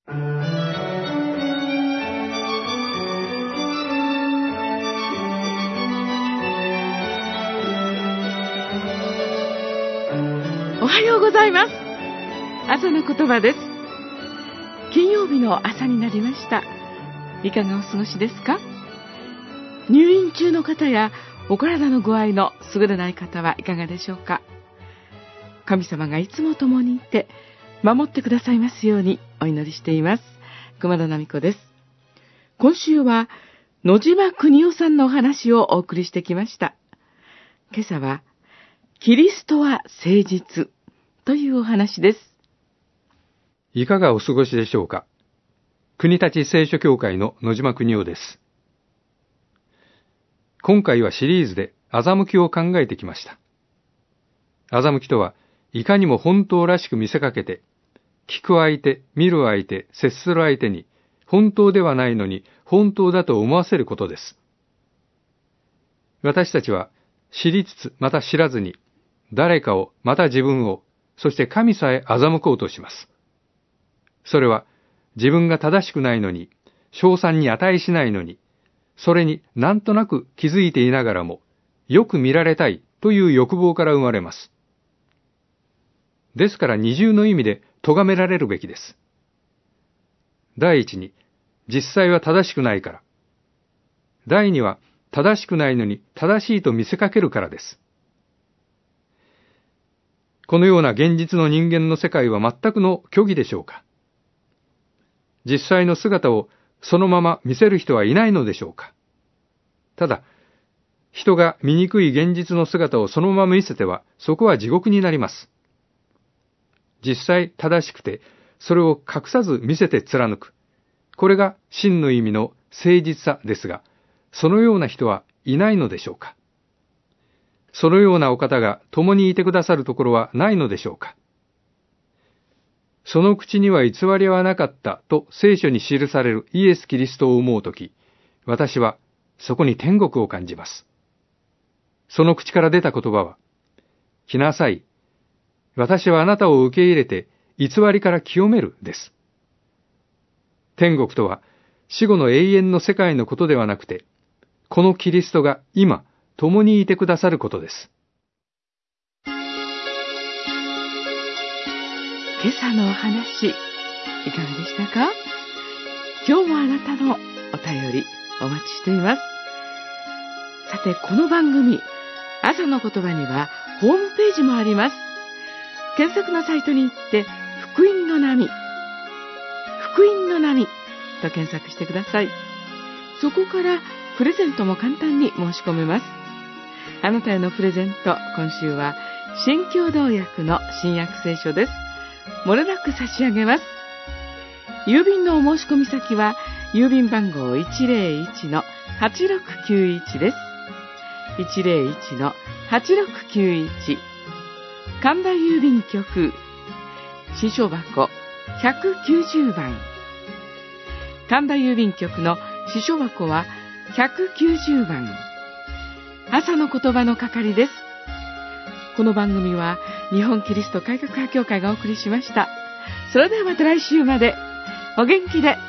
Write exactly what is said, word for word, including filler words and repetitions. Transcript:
おはようございます。朝の言葉です。金曜日の朝になりました。いかがお過ごしですか？入院中の方やお体の具合の優れない方はいかがでしょうか？神様がいつも共にいて守ってくださいますようにお祈りしています。熊田奈美子です。今週は野島邦夫さんのお話をお送りしてきました。今朝はキリストは誠実というお話です。 いかがお過ごしでしょうか。国立聖書協会の野島邦夫です。今回はシリーズで欺きを考えてきました。欺きとはいかにも本当らしく見せかけて、聞く相手、見る相手、接する相手に本当ではないのに本当だと思わせることです。私たちは知りつつまた知らずに誰かをまた自分を、そして神さえ欺こうとします。それは自分が正しくないのに、称賛に値しないのに、それになんとなく気づいていながらも、よく見られたいという欲望から生まれます。ですから二重の意味で咎められるべきです。第一に、実際は正しくないから。第二は、正しくないのに正しいと見せかけるからです。このような現実の人間の世界は全くの虚偽でしょうか？実際の姿をそのまま見せる人はいないのでしょうか？ただ、人が醜い現実の姿をそのまま見せては、そこは地獄になります。実際正しくて、それを隠さず見せて貫く。これが真の意味の誠実さですが、そのような人はいないのでしょうか？そのようなお方が共にいてくださるところはないのでしょうか？その口には偽りはなかったと聖書に記されるイエス・キリストを思うとき、私はそこに天国を感じます。その口から出た言葉は、来なさい。私はあなたを受け入れて偽りから清めるです。天国とは死後の永遠の世界のことではなくて、このキリストが今共にいてくださることです。 今朝のお話、いかがでしたか？今日もあなたのお便りお待ちしています。さて、この番組、朝の言葉にはホームページもあります。検索のサイトに行って、福音の波、福音の波と検索してください。そこからプレゼントも簡単に申し込めます。あなたへのプレゼント、今週は新共同訳の新約聖書です。漏れなく差し上げます。郵便のお申し込み先は郵便番号 いちぜろいちのはちろくきゅういち です。いちぜろいちのはちろくきゅういち、神田郵便局支所箱ひゃくきゅうじゅうばん。神田郵便局の支所箱はひゃくきゅうじゅうばん。朝の言葉の係です。この番組は日本キリスト改革派協会がお送りしました。それではまた来週までお元気で